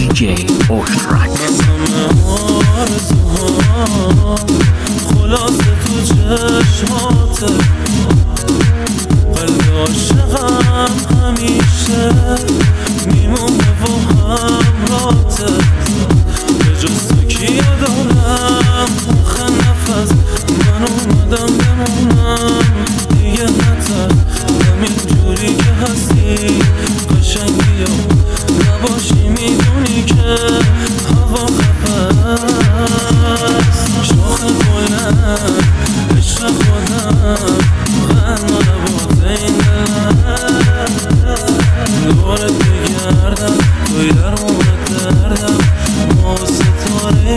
DJ Oshtrack. خلاصه تو چشماته قلب عاشقم همیشه میمونه و همراته به جز تو کیا دارم آخه نفس من اومدم بمونم دیگه نتر همین جوری که هستی قشنگی و نباشی میدونی که هوا خفست شاخ بلند عشق خودم غم و نبات این دلم دورت بگردم توی درمون دردم ما ستاره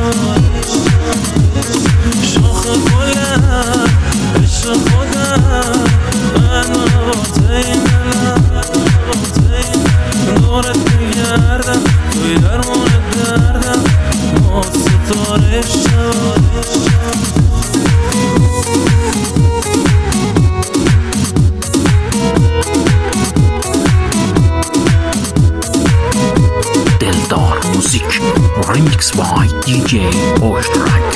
شاخ بلند عشق خودم غم و نبات این دلم دورت بگردم توی درمون دردم ما ستاره Deldar Music Remix by DJ Oshtrack.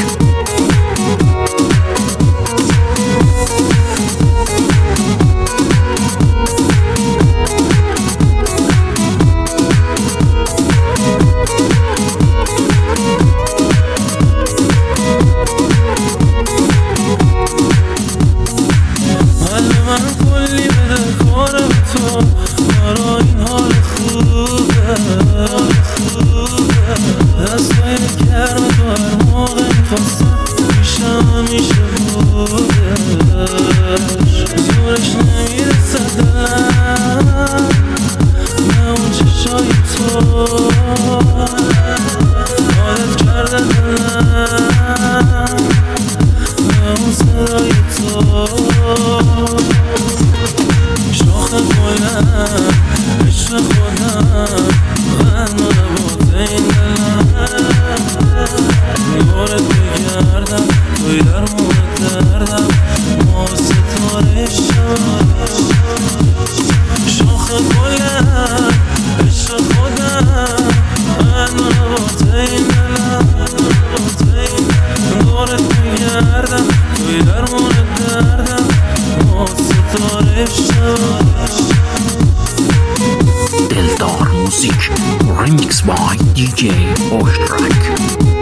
من کلی بده کارم تو برا این حال خوبه دستای گرم تو هر موقع میخواستم پیشم میشه بودش زورش نمیرسه دلم نه اون چشای تو عادت کرده دلم نه اون صدای تو شاخ بلند عشق خودم غم و نبات این دلم دورت بگردم توی درمون دردم ما ستاره شاخ بلند عشق خودم غم و نبات این دلم دورت بگردم توی درمون دردم ما ستاره Deldar Music Remix by DJ Oshtrack.